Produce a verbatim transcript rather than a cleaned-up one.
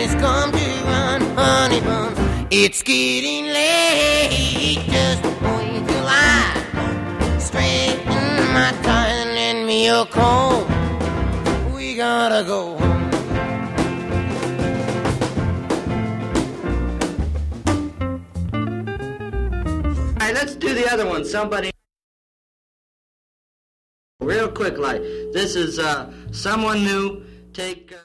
has come to run, honey buns. It's getting late, just wait till I straighten my tie and lend me your comb. We gotta go home. All right, let's do the other one. Somebody real quick, like this is uh, someone new. Take. Uh